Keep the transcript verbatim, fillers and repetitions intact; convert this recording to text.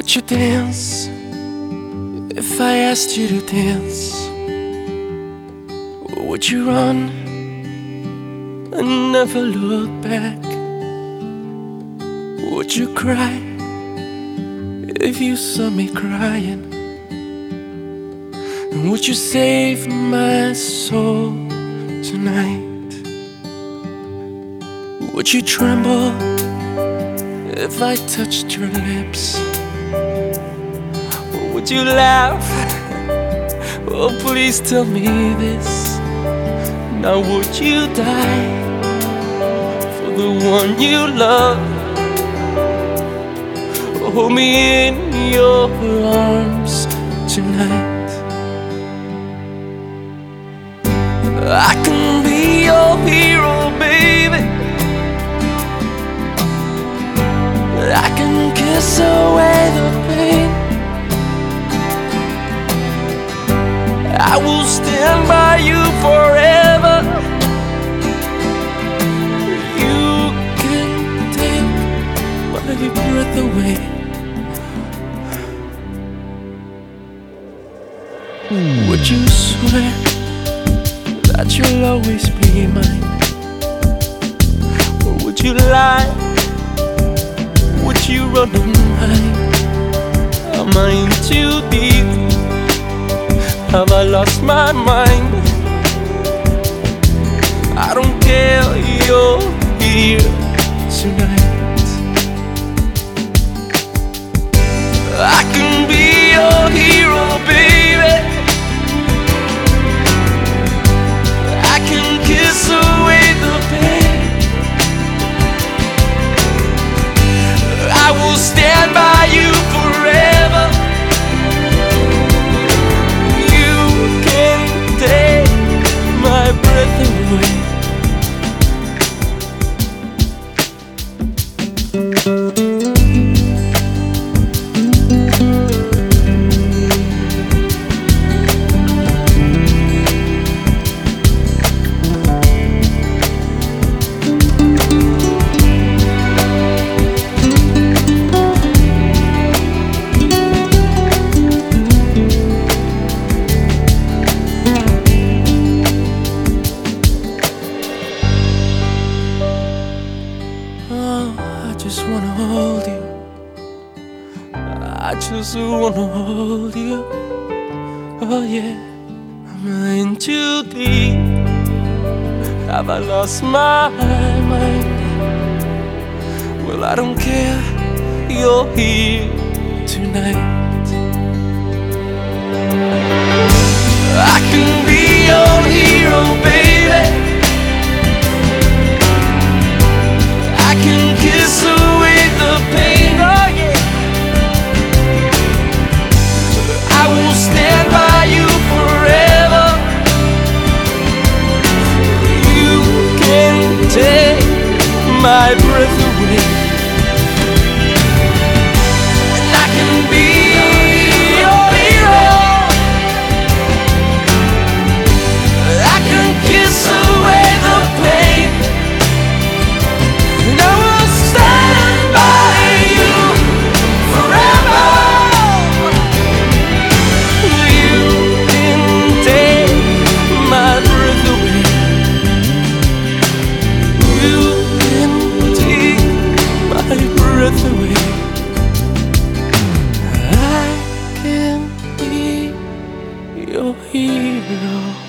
Would you dance if I asked you to dance? Or would you run and never look back? Would you cry if you saw me crying? And would you save my soul tonight? Would you tremble if I touched your lips? Or would you laugh? Oh, please tell me this. Now would you die for the one you love? Hold me in your arms tonight. I can be your hero, baby. I can kiss away the pain. I will stand by you forever. You can take my breath away. Would you swear that you'll always be mine? Or would you lie? Would you run and hide? Am I in too deep? Have I lost my mind? I don't care, you're here tonight. I can be your hero, baby. I can kiss away the pain. I will stand by you forever. You can take my breath away. I just wanna hold you. I just wanna hold you. Oh yeah. Am I in too deep? Have I lost my mind? Well, I don't care. You're here tonight. I can be your hero, baby. I can kiss away the pain, oh yeah. I will stand by you forever. You can take my breath away. And I can be your hero. I can kiss away the pain. And I will stand by you forever. You can take my breath away. You can take my breath away. I can be your hero.